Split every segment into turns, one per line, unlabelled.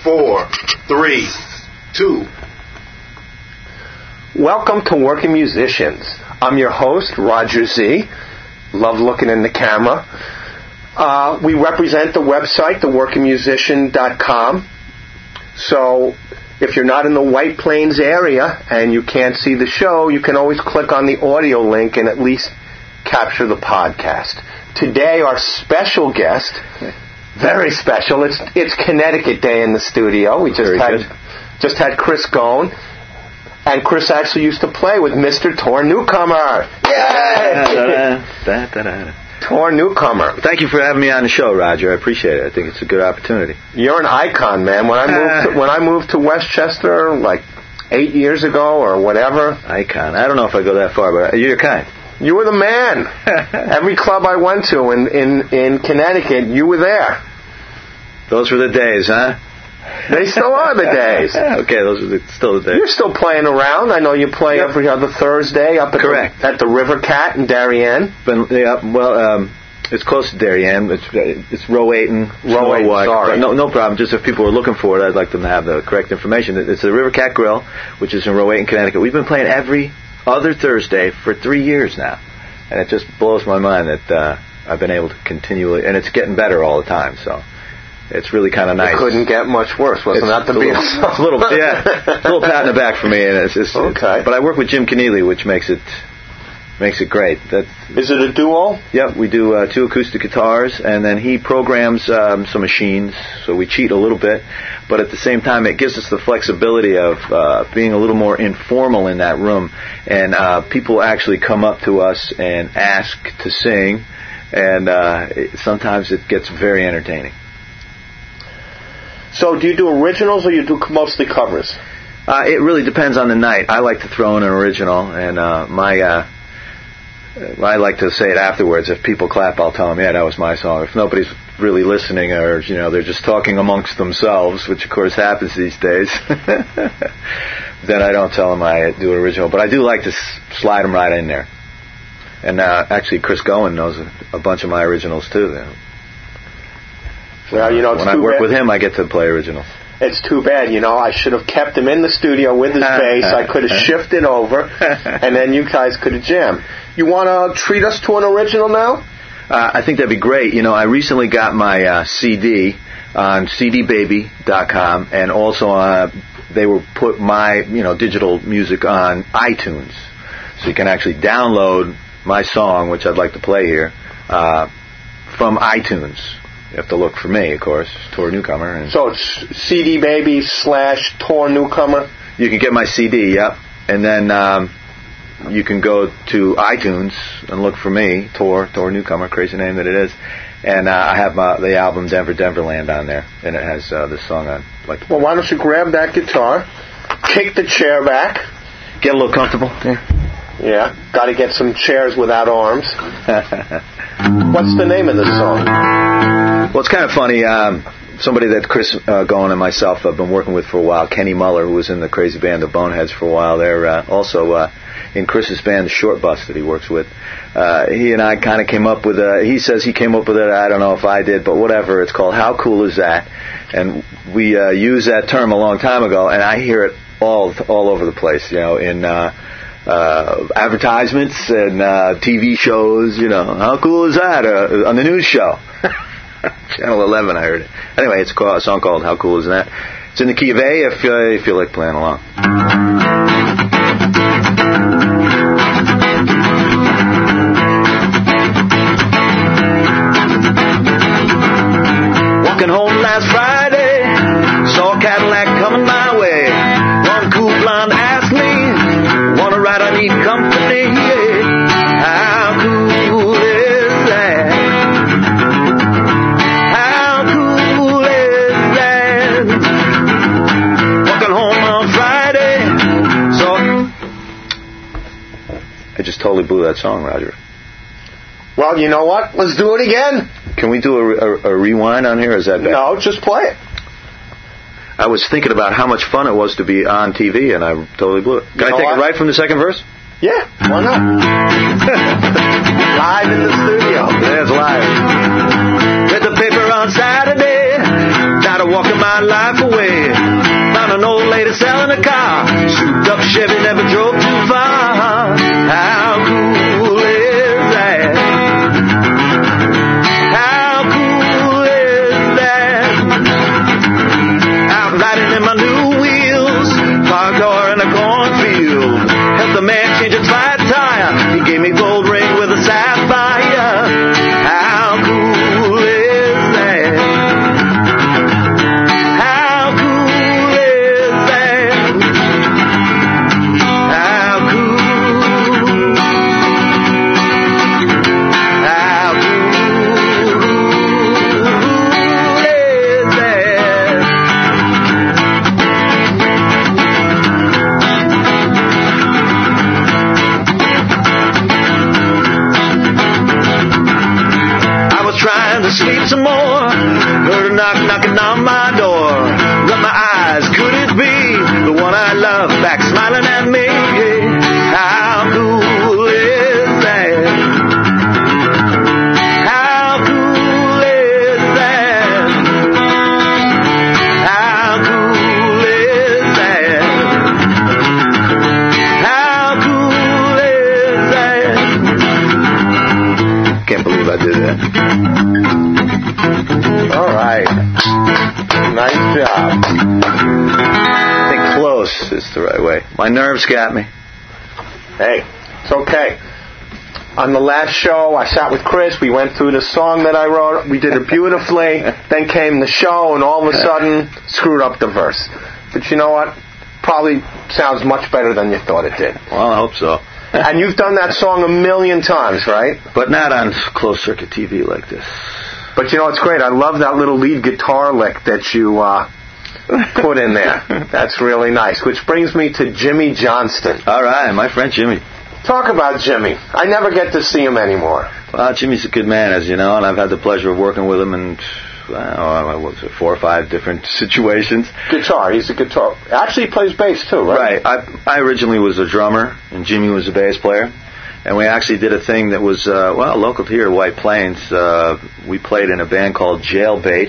4, 3, 2.
Welcome to Working Musicians. I'm your host, Roger Z. Love looking in the camera. We represent the website, theworkingmusician.com. So if you're not in the White Plains area and you can't see the show, you can always click on the audio link and at least capture the podcast. Today, our special guest, very special. It's Connecticut Day in the studio. We just had Chris Goen, and Chris actually used to play with Mr. Tor Newcomer. Yay! Tor Newcomer.
Thank you for having me on the show, Roger. I appreciate it. I think it's a good opportunity.
You're an icon, man. When I moved to Westchester, like 8 years ago or whatever.
Icon. I don't know if I go that far, but you're kind.
You were the man. Every club I went to in Connecticut, you were there.
Those were the days, huh?
They still are the days.
Okay, those are still the days.
You're still playing around. I know you play every other Thursday up at the River Cat in Darien.
It's close to Darien. It's Rowayton.
Sorry.
No problem. Just if people are looking for it, I'd like them to have the correct information. It's the River Cat Grill, which is in Rowayton, Connecticut. We've been playing every other Thursday for 3 years now, and it just blows my mind that I've been able to continually, and it's getting better all the time. So. It's really kind of nice.
It couldn't get much worse, wasn't that the beat?
A little pat in the back for me, and it's okay. But I work with Jim Keneally, which makes it great.
Is it a duo?
Yeah, we do 2 acoustic guitars, and then he programs some machines, so we cheat a little bit, but at the same time, it gives us the flexibility of being a little more informal in that room, and people actually come up to us and ask to sing, and sometimes it gets very entertaining.
So do you do originals or you do mostly covers?
It really depends on the night. I like to throw in an original, and I like to say it afterwards. If people clap, I'll tell them, yeah, that was my song. If nobody's really listening, or they're just talking amongst themselves, which of course happens these days, then I don't tell them I do an original. But I do like to slide them right in there. And actually, Chris Goen knows a bunch of my originals too.
Well,
when I work with him, I get to play originals.
It's too bad, I should have kept him in the studio with his bass. I could have shifted over, and then you guys could have jammed. You want to treat us to an original now?
I think that'd be great. I recently got my CD on cdbaby.com, and also they will put my digital music on iTunes, so you can actually download my song, which I'd like to play here, from iTunes. You have to look for me, of course, Tor Newcomer.
So it's CD Baby / Tor Newcomer?
You can get my CD, yep. And then you can go to iTunes and look for me, Tor Newcomer, crazy name that it is. And I have the album Denverland on there, and it has this song on.
Well, why don't you grab that guitar, kick the chair back.
Get a little comfortable.
Yeah, got to get some chairs without arms. What's the name of this song?
Well, it's kind of funny. Somebody that Chris Goen and myself have been working with for a while, Kenny Muller, who was in the crazy band The Boneheads for a while. They're also in Chris's band, The Short Bus, that he works with. He and I kind of came up with he says he came up with it. I don't know if I did, but whatever. It's called How Cool Is That? And we used that term a long time ago, and I hear it all over the place, in advertisements and TV shows, how cool is that? On the news show. Channel 11, I heard it. Anyway, it's a song called How Cool Is That? It's in the key of A if you feel like playing along. Walking home last Friday, saw a Cadillac coming my way. One cool blonde asked me, wanna ride on Eat Company? How cool is that? How cool is that? Walking home on Friday, I just totally blew that song, Roger.
Well, you know what? Let's do it again.
Can we do a rewind on here? Or is that bad?
No, just play it.
I was thinking about how much fun it was to be on TV, and I totally blew it. Can I take it right from the second verse?
Yeah, why not? Live in the studio.
Yeah, it's live. Read the paper on Saturday. Tired of walking my life away. Found an old lady selling a car. Souped up Chevy, never drove too far. How cool is that? How cool is that? Out riding in my new wheels, parked car in a cornfield. Helped the man change a flat tire. He gave me gold ring with a sapphire. How cool is that? How cool is that? How cool? How cool is that? I was trying to sleep some more. Heard a knock knocking on my door. Rubbed my eyes, could it be the one I love back smiling at me? How cool is that? How cool is that? How cool is that? How cool is that? Can't believe I did that.
All right. Nice job.
I think close is the right way. My nerves got me.
Hey, it's okay. On the last show, I sat with Chris. We went through the song that I wrote. We did it beautifully. Then came the show, and all of a sudden, screwed up the verse. But you know what? Probably sounds much better than you thought it did.
Well, I hope so.
And you've done that song 1,000,000 times, right?
But not on closed circuit TV like this.
But you know, it's great. I love that little lead guitar lick that you put in there. That's really nice. Which brings me to Jimmy Johnston.
All right, my friend Jimmy.
Talk about Jimmy. I never get to see him anymore.
Well, Jimmy's a good man, as you know, and I've had the pleasure of working with him in, what was it, 4 or 5 different situations.
Guitar. He's a guitar. Actually, he plays bass too, right?
Right. I originally was a drummer, and Jimmy was a bass player. And we actually did a thing that was, local to here, White Plains. We played in a band called Jailbait.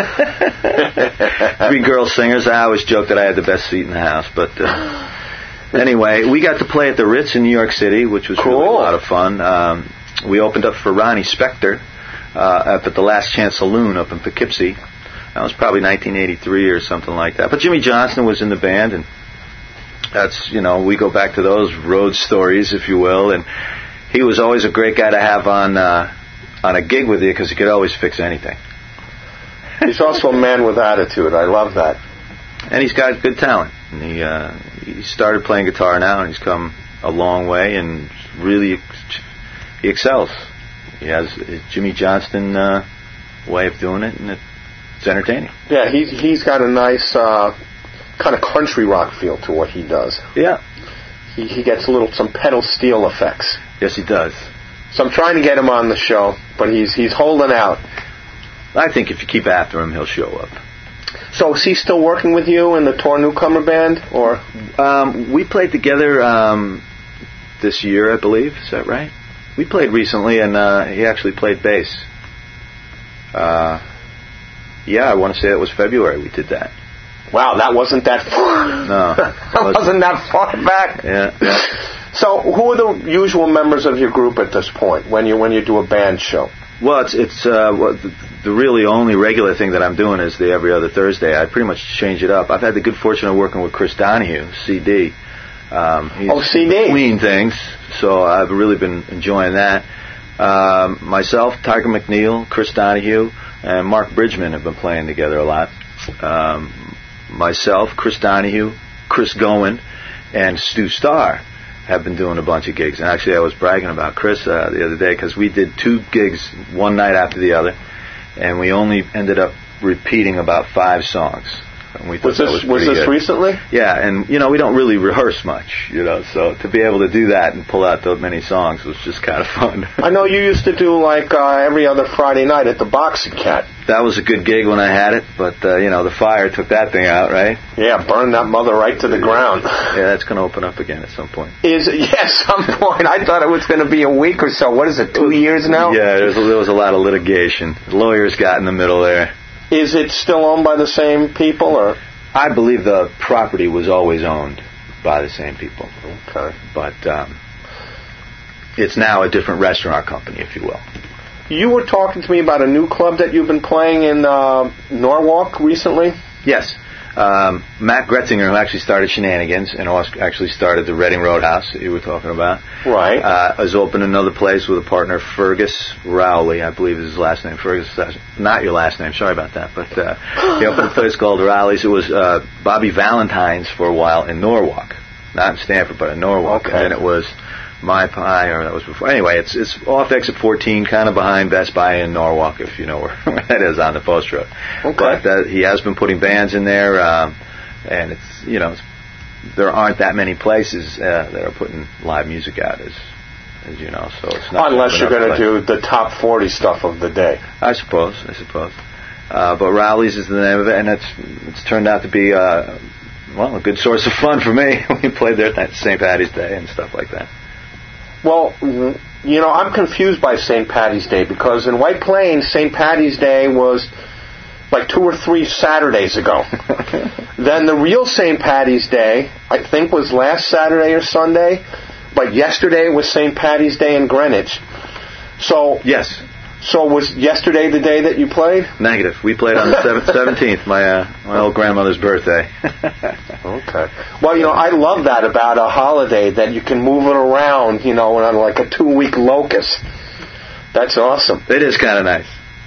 3 girl singers. I always joke that I had the best seat in the house. But anyway, we got to play at the Ritz in New York City, which was really a lot of fun. We opened up for Ronnie Spector up at the Last Chance Saloon up in Poughkeepsie. That was probably 1983 or something like that. But Jimmy Johnston was in the band, and that's, we go back to those road stories, if you will, and he was always a great guy to have on a gig with you because he could always fix anything.
He's also a man with attitude. I love that.
And he's got good talent. And he started playing guitar now, and he's come a long way, and really he excels. He has his Jimmy Johnston way of doing it, and it's entertaining.
Yeah, he's got a nice kind of country rock feel to what he does.
Yeah.
He gets some pedal steel effects.
Yes, he does.
So I'm trying to get him on the show, but he's holding out.
I think if you keep after him, he'll show up.
So is he still working with you in the Tour Newcomer Band, or?
We played together this year, I believe. Is that right? We played recently, and he actually played bass. I want to say it was February we did that.
Wow, that wasn't that far.
No.
That wasn't that far back.
Yeah.
So who are the usual members of your group at this point when you do a band show?
Well, it's the really only regular thing that I'm doing is the every other Thursday. I pretty much change it up. I've had the good fortune of working with Chris Donahue, CD. He's
CD.
Between things, so I've really been enjoying that. Myself, Tiger McNeil, Chris Donahue, and Mark Bridgman have been playing together a lot. Myself, Chris Donahue, Chris Gowen, and Stu Starr have been doing a bunch of gigs. And actually, I was bragging about Chris the other day because we did 2 gigs one night after the other, and we only ended up repeating about 5 songs. And we thought was this
recently?
Yeah, and we don't really rehearse much, so to be able to do that and pull out those many songs was just kind of fun.
I know you used to do every other Friday night at the Boxing Cat.
That was a good gig when I had it, but the fire took that thing out, right?
Yeah, burned that mother right to the ground.
Yeah, that's going to open up again at some point.
Some point. I thought it was going to be a week or so. What is it, 2 years now?
Yeah, there was a lot of litigation. The lawyers got in the middle there.
Is it still owned by the same people, or?
I believe the property was always owned by the same people.
Okay.
But it's now a different restaurant company, if you will.
You were talking to me about a new club that you've been playing in Norwalk recently?
Yes. Matt Gretzinger, who actually started Shenanigans and also actually started the Reading Roadhouse that you were talking about,
right,
has opened another place with a partner, Fergus Rowley, I believe is his last name. Fergus, not your last name, sorry about that. But he opened a place called Rowley's. It was Bobby Valentine's for a while in Norwalk. Not in Stanford, but in Norwalk.
Okay.
And then it was My Pie, or that was before. Anyway, it's off exit 14, kind of behind Best Buy in Norwalk, if you know where that is on the post road.
Okay.
But he has been putting bands in there, and it's there aren't that many places that are putting live music out, as you know. So it's not
unless you're going to do the top 40 stuff of the day.
I suppose. But Rowley's is the name of it, and it's turned out to be a good source of fun for me. We played there at St. Paddy's Day and stuff like that.
Well, I'm confused by St. Paddy's Day, because in White Plains, St. Paddy's Day was like 2 or 3 Saturdays ago. Then the real St. Paddy's Day, I think, was last Saturday or Sunday, but yesterday was St. Paddy's Day in Greenwich. So
yes.
So was yesterday the day that you played?
Negative. We played on the 17th, my old grandmother's birthday.
Okay. Well, I love that about a holiday, that you can move it around, on like a 2-week locus. That's awesome.
It is kind of nice.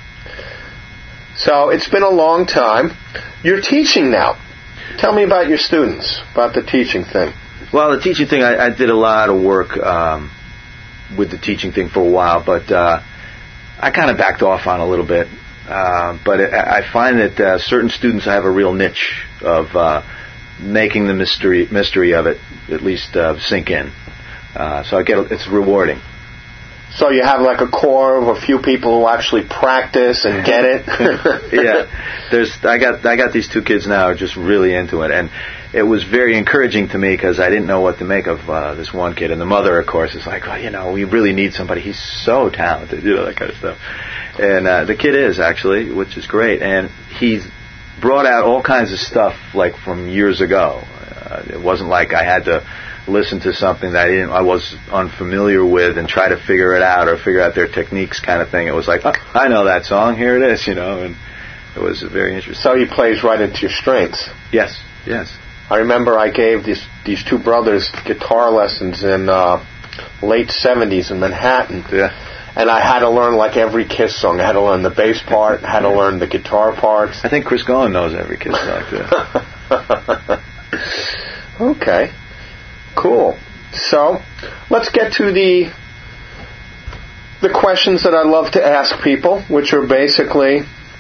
So it's been a long time. You're teaching now. Tell me about your students, about the teaching thing.
Well, the teaching thing, I did a lot of work with the teaching thing for a while, but I kind of backed off on a little bit. But I find that certain students have a real niche of making the mystery of it at least sink in. So it's rewarding.
So you have like a core of a few people who actually practice and get it.
Yeah, I got these 2 kids now who are just really into it, and it was very encouraging to me because I didn't know what to make of this one kid, and the mother, of course, is like, we really need somebody. He's so talented, that kind of stuff. And the kid is actually, which is great, and he's brought out all kinds of stuff like from years ago. It wasn't like I had to listen to something that I was unfamiliar with and try to figure it out or figure out their techniques kind of thing. It was like, I know that song, here it is, and it was very interesting.
So he plays right into your strengths.
Yes.
I remember I gave these 2 brothers guitar lessons in late 70s in Manhattan.
Yeah.
And I had to learn like every Kiss song. I had to learn the bass part, I had to learn the guitar parts.
I think Chris Gowan knows every Kiss song, too.
Okay. Cool. So, let's get to the questions that I love to ask people, which are basically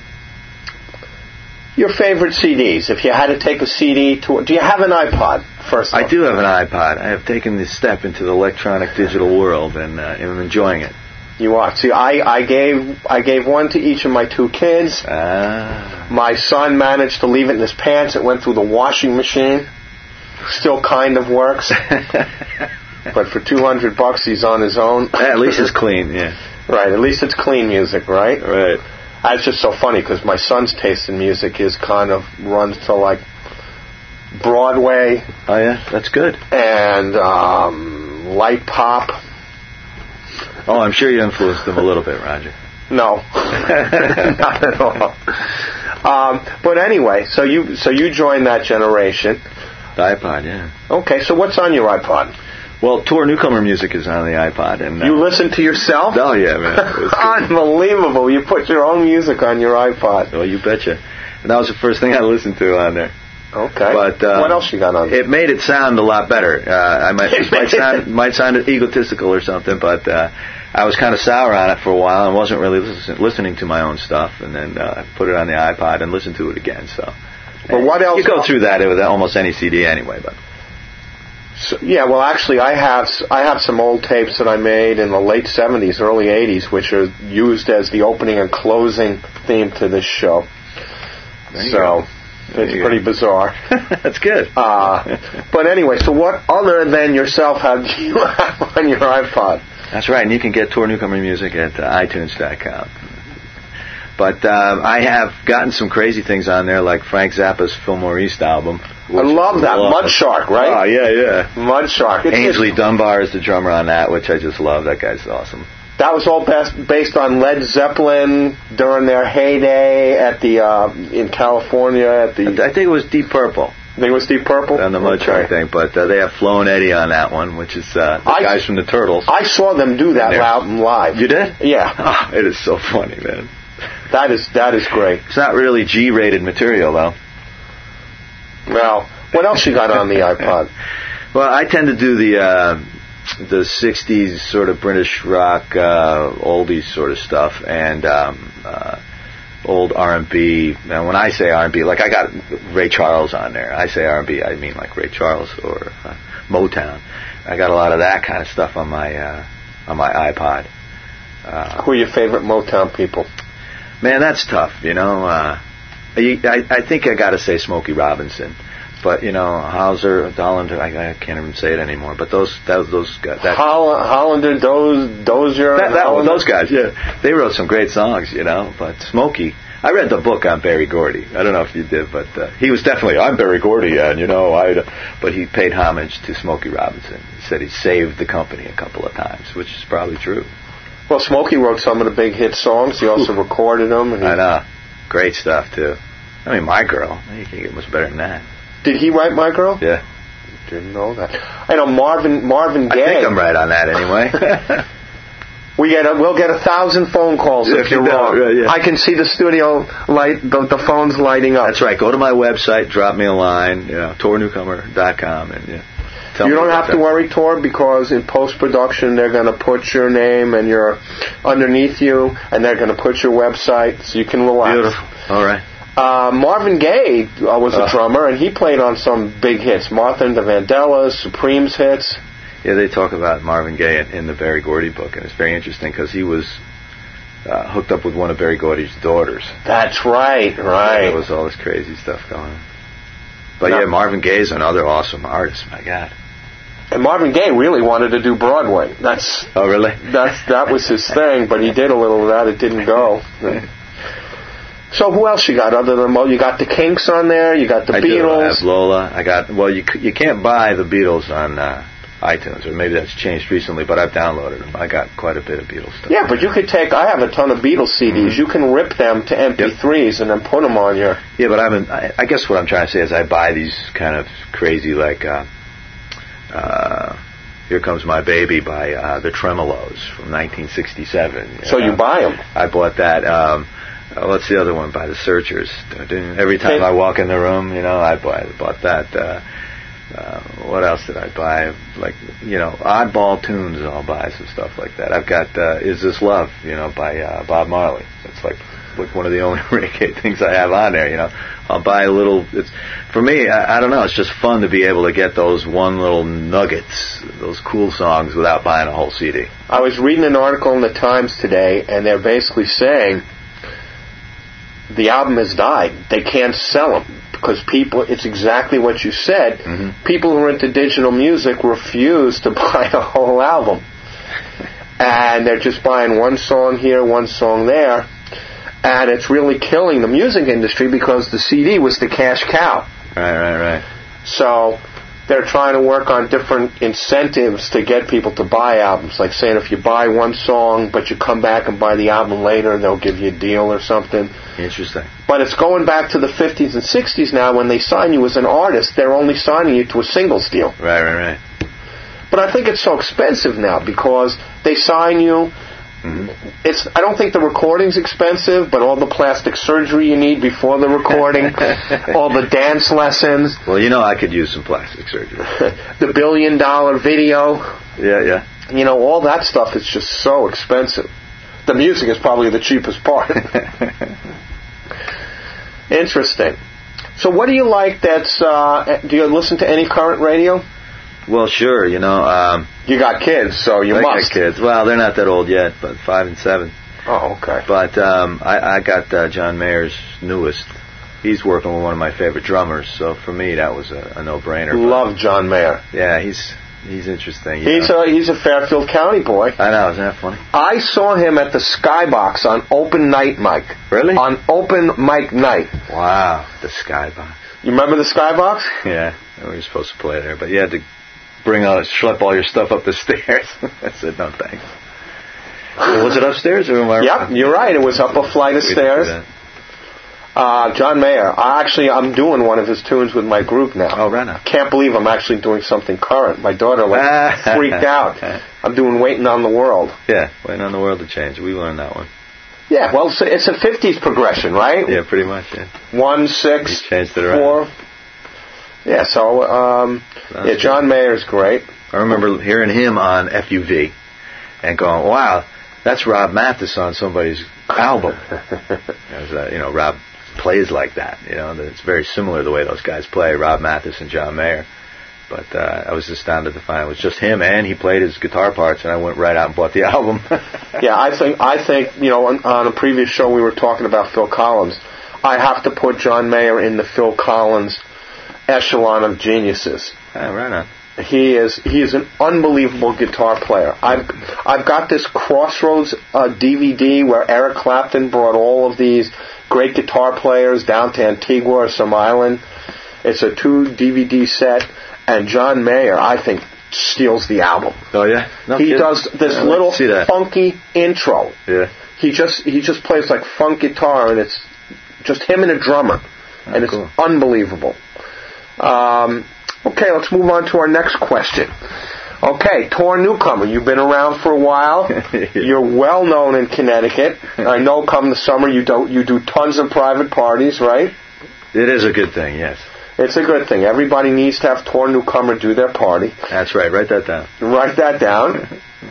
your favorite CDs. If you had to take a CD do you have an iPod, first of all?
I do have an iPod. I have taken this step into the electronic digital world, and I'm enjoying it.
You are. See, I gave one to each of my 2 kids. My son managed to leave it in his pants. It went through the washing machine. Still kind of works. But for $200 he's on his own.
At least it's clean, yeah.
Right, at least it's clean music, right?
Right.
That's just so funny because my son's taste in music is kind of runs to like Broadway.
Oh yeah, that's good.
And light pop.
Oh, I'm sure you influenced them a little bit, Roger.
No, not at all. But anyway, so you joined that generation.
The iPod, yeah.
Okay, so what's on your iPod?
Well, tour newcomer music is on the iPod, and
you listen to yourself?
Oh yeah, man.
Unbelievable! You put your own music on your iPod.
Well, you betcha. And that was the first thing I listened to on there.
Okay.
But
what else you got on there?
It made it sound a lot better. Might sound egotistical or something, but I was kind of sour on it for a while and wasn't really listening to my own stuff, and then I put it on the iPod and listened to it again. So.
But what else?
You go through that with almost any CD anyway, but.
So, yeah, well, actually, I have some old tapes that I made in the late 70s, early 80s, which are used as the opening and closing theme to this show. So it's pretty bizarre.
That's good.
But anyway, so what other than yourself have you have on your iPod?
That's right, and you can get Tour Newcomer Music at iTunes.com. But I have gotten some crazy things on there, like Frank Zappa's Fillmore East album.
I love that. Mud Shark, right?
Oh, yeah.
Mud Shark.
Ainsley Dunbar is the drummer on that, which I just love. That guy's awesome.
That was all based on Led Zeppelin during their heyday at the in California. I
think it was Deep Purple.
I think it was Deep Purple?
On the Mud Shark thing, but they have Flo and Eddie on that one, which is the guys from the Turtles.
I saw them do that album live.
You did?
Yeah.
Oh, it is so funny, man.
That is great.
It's not really G-rated material, though.
Well, what else you got on the iPod?
Well, I tend to do the 60s sort of British rock, oldies sort of stuff, and old R&B. Now, when I say R&B, like I got Ray Charles on there. I say R&B, I mean like Ray Charles or Motown. I got a lot of that kind of stuff on my iPod.
Who are your favorite Motown people?
Man, that's tough, you know. I think I got to say Smokey Robinson. But, you know, Hauser, Hollander, I can't even say it anymore. But those guys.
Hollander, Dozier.
Those guys, yeah. They wrote some great songs, you know. But Smokey, I read the book on Berry Gordy. I don't know if you did, but he was definitely, I'm Berry Gordy, and, you know, but he paid homage to Smokey Robinson. He said he saved the company a couple of times, which is probably true.
Well, Smokey wrote some of the big hit songs. He also recorded them.
I know. Great stuff, too. I mean, My Girl. You can't get much better than that.
Did he write My Girl?
Yeah.
Didn't know that. I know Marvin Gaye.
I think I'm right on that anyway.
We'll get 1,000 phone calls if you're wrong.
Yeah.
I can see the studio light, the phones lighting up.
That's right. Go to my website, drop me a line, tornewcomer.com, and
you don't have to worry, Tor, because in post-production they're going to put your name and your underneath you, and they're going to put your website, so you can relax.
Beautiful. All right.
Marvin Gaye was a drummer, and he played on some big hits. Martha and the Vandellas, Supreme's hits.
Yeah, they talk about Marvin Gaye in the Berry Gordy book, and it's very interesting because he was hooked up with one of Berry Gordy's daughters.
That's right.
There was all this crazy stuff going on. But yeah, Marvin Gaye's another awesome artist, my God.
And Marvin Gaye really wanted to do Broadway.
Oh, really?
That was his thing, but he did a little of that. It didn't go. So who else you got other than you got the Kinks on there? You got the Beatles.
I have Lola. You can't buy the Beatles on iTunes, or maybe that's changed recently, but I've downloaded them. I got quite a bit of Beatles stuff.
Yeah, but you could I have a ton of Beatles CDs. Mm-hmm. You can rip them to MP3s and then put them on your...
Yeah, but I guess what I'm trying to say is I buy these kind of crazy, like, Here Comes My Baby by the Tremolos from 1967.
So you buy them?
I bought that. What's the other one by the Searchers? Every time I walk in the room, I bought that. What else did I buy? Like, oddball tunes, and I'll buy some stuff like that. I've got Is This Love, by Bob Marley. It's like one of the only reggae things I have on there, I'll buy a little. For me, I don't know, it's just fun to be able to get those one little nuggets, those cool songs, without buying a whole CD.
I was reading an article in the Times today, and they're basically saying the album has died. They can't sell them because it's exactly what you said. Mm-hmm. People who are into digital music refuse to buy a whole album. And they're just buying one song here, one song there. And it's really killing the music industry because the CD was the cash cow.
Right.
So they're trying to work on different incentives to get people to buy albums. Like saying if you buy one song but you come back and buy the album later, they'll give you a deal or something.
Interesting.
But it's going back to the 50s and 60s now. When they sign you as an artist, they're only signing you to a singles deal.
Right.
But I think it's so expensive now because they sign you. Mm-hmm. I don't think the recording's expensive, but all the plastic surgery you need before the recording, all the dance lessons.
Well, I could use some plastic surgery.
The $1 billion video.
Yeah.
All that stuff is just so expensive. The music is probably the cheapest part. Interesting. So what do you like do you listen to any current radio?
Well, sure,
you got kids, so you must.
I got kids. Well, they're not that old yet, but 5 and 7.
Oh, okay.
But I got John Mayer's newest. He's working with one of my favorite drummers, so for me that was a no-brainer.
Love John Mayer.
Yeah, he's He's interesting.
He's a Fairfield County boy.
I know, isn't that funny?
I saw him at the Skybox on open night, Mike.
Really?
On open mic night.
Wow, the Skybox.
You remember the Skybox?
Yeah, we were supposed to play there, but you had to schlep all your stuff up the stairs. I said, no thanks. Was it upstairs or am I?
Yep, you're right. It was up a flight of stairs. John Mayer. I'm doing one of his tunes with my group now.
Oh, right now.
Can't believe I'm actually doing something current. My daughter freaked out. I'm doing Waiting on the World.
Yeah, Waiting on the World to Change. We learned that one.
Yeah, well, it's a 50s progression, right?
Yeah, pretty much, yeah.
1, 6,
He changed it around.
4. Yeah, so, John Mayer's great.
I remember hearing him on FUV and going, wow, that's Rob Mathis on somebody's album. Rob plays like that. It's very similar the way those guys play, Rob Mathis and John Mayer. But I was astounded to find it was just him, and he played his guitar parts, and I went right out and bought the album.
Yeah, I think on a previous show we were talking about Phil Collins. I have to put John Mayer in the Phil Collins echelon of geniuses.
Right on.
He is an unbelievable guitar player. I've got this Crossroads DVD where Eric Clapton brought all of these great guitar players down to Antigua or some island. It's a 2 DVD set, and John Mayer, I think, steals the album.
Oh yeah,
he does this little funky intro.
Yeah,
he just plays like funk guitar, and it's just him and a drummer, and it's unbelievable. Okay, let's move on to our next question. Okay, tour newcomer. You've been around for a while. You're well known in Connecticut. I know come the summer you do tons of private parties, right?
It is a good thing, yes.
It's a good thing. Everybody needs to have tour newcomer do their party.
That's right. Write that down.
Write that down.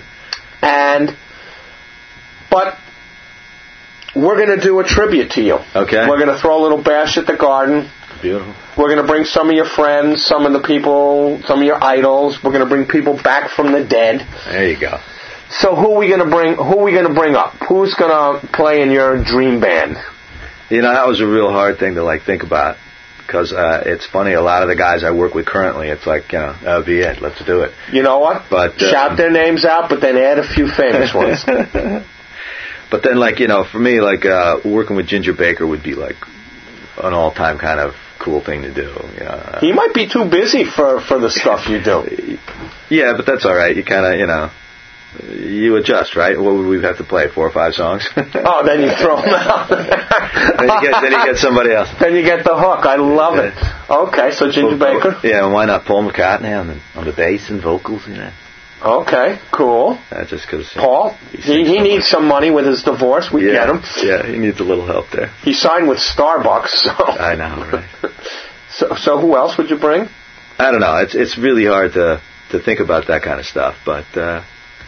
But we're going to do a tribute to you.
Okay.
We're going to throw a little bash at the Garden.
Beautiful.
We're going to bring some of your friends, some of the people, some of your idols. We're going to bring people back from the dead.
There you go.
So who are we going to bring up? Who's going to play in your dream band?
That was a real hard thing to think about, because it's funny. A lot of the guys I work with currently, it's like, that'll be it. Let's do it. You know what? But
shout their names out, but then add a few famous ones.
But then, for me, working with Ginger Baker would be an all-time kind of cool thing to do.
He might be too busy for the stuff you do.
Yeah, but that's all right. You kind of, you adjust, right? What would we have to play? 4 or 5 songs?
Oh, then you throw them out.
then you get somebody else.
Then you get the hook. I love it. Okay, so Ginger Baker.
Yeah, and why not Paul McCartney on the bass and vocals?
Okay, cool.
Just because
Paul, he needs some money with his divorce. We get him.
Yeah, he needs a little help there.
He signed with Starbucks, so.
I know, right?
So who else would you bring?
I don't know. It's really hard to think about that kind of stuff, but there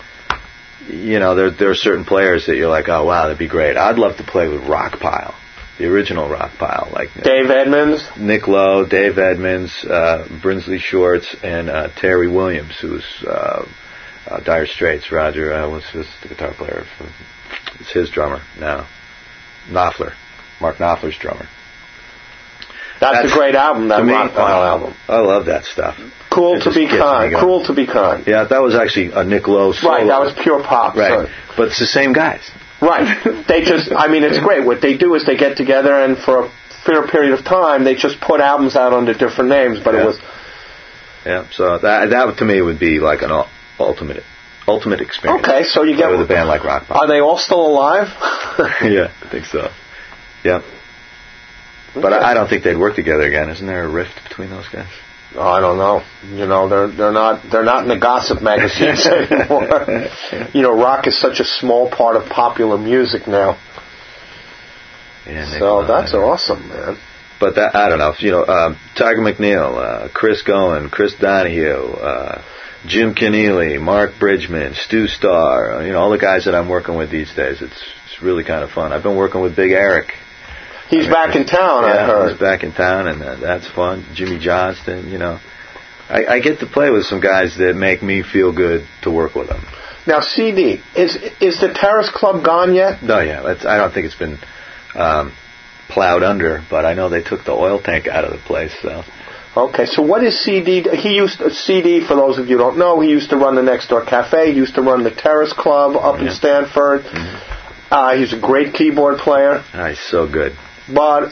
are certain players that you're like, oh wow, that'd be great. I'd love to play with Rockpile, the original Rockpile,
Dave Edmunds,
Nick Lowe, Dave Edmunds, Brinsley Shorts, and Terry Williams, who's Dire Straits. Roger, what's the guitar player? It's his drummer now. Knopfler, Mark Knopfler's drummer.
That's a great album, that Rockpile album.
I love that stuff.
Cool to be kind. Cool to be kind.
Yeah, that was actually a Nick Lowe solo.
Right, that was pure pop.
Right,
sorry.
But it's the same guys.
Right. It's great. What they do is they get together, and for a fair period of time, they just put albums out under different names, but it was...
Yeah, so that to me would be like an ultimate experience.
Okay, so you get...
with a band like Rockpile.
Are they all still alive?
Yeah, I think so. Yeah. Okay. But I don't think they'd work together again. Isn't there a rift between those guys?
Oh, I don't know. They're not in the gossip magazines anymore. Rock is such a small part of popular music now. Yeah, so that's awesome, man.
But I don't know. Tiger McNeil, Chris Goen, Chris Donahue, Jim Keneally, Mark Bridgman, Stu Starr. All the guys that I'm working with these days. It's really kind of fun. I've been working with Big Eric.
He's back in town, I heard.
He's back in town, and that's fun. Jimmy Johnston, I get to play with some guys that make me feel good to work with them.
Now, CD, is the Terrace Club gone yet?
No, I don't think it's been plowed under, but I know they took the oil tank out of the place, so...
Okay, so what is CD? CD, for those of you who don't know, he used to run the Next Door Cafe. He used to run the Terrace Club up in Stanford. Mm-hmm. He's a great keyboard player.
He's so good.
But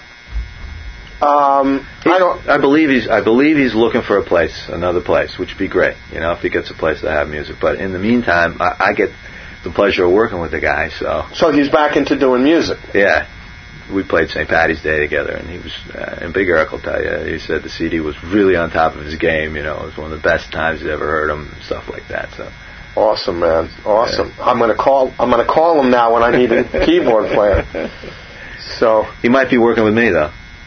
I believe
he's looking for another place, which would be great, if he gets a place to have music. But in the meantime, I get the pleasure of working with the guy. So
he's back into doing music.
Yeah, we played St. Patty's Day together, and he was. And Big Eric will tell you, he said the CD was really on top of his game. It was one of the best times he's ever heard him, and stuff like that. So.
Awesome, man. Awesome. Yeah. I'm gonna call him now when I need a keyboard player. So
he might be working with me though.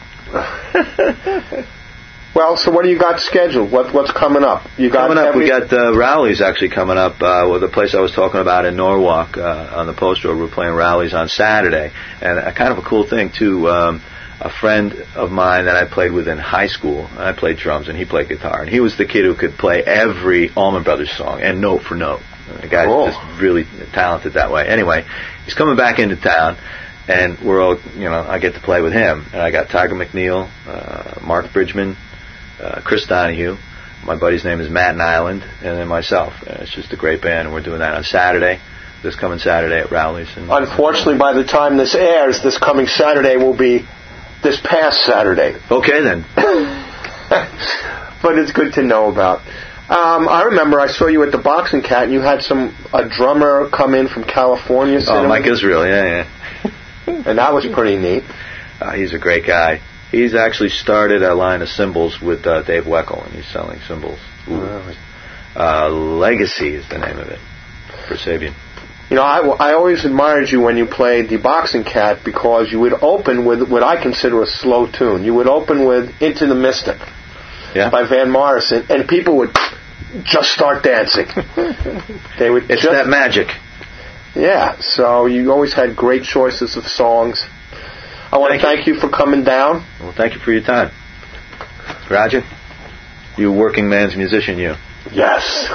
Well, so what do you got scheduled? What's coming up?
We got rallies actually coming up with the place I was talking about in Norwalk on the Post Road. We're playing rallies on Saturday, and kind of a cool thing too. A friend of mine that I played with in high school, I played drums and he played guitar, and he was the kid who could play every Allman Brothers song and note for note. The guy's just really talented that way. Anyway, he's coming back into town. And we're all, I get to play with him. And I got Tiger McNeil, Mark Bridgman, Chris Donahue. My buddy's name is Matt Nyland, and then myself. And it's just a great band, and we're doing that on Saturday, this coming Saturday at Rowley's.
Unfortunately, by the time this airs, this coming Saturday will be this past Saturday.
Okay, then.
But it's good to know about. I remember I saw you at the Boxing Cat, and you had a drummer come in from California.
Mike Israel, yeah.
And that was pretty neat.
He's a great guy. He's actually started a line of cymbals with Dave Weckl, and he's selling cymbals.
Really?
Legacy is the name of it for Sabian.
I always admired you when you played the Boxing Cat because you would open with what I consider a slow tune. You would open with Into the Mystic by Van Morrison, and people would just start dancing.
It's that magic.
Yeah, so you always had great choices of songs. I want to thank you for coming down.
Well, thank you for your time. Roger, you working man's musician, you.
Yes.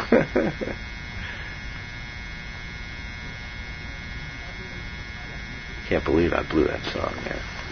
Can't believe I blew that song, man.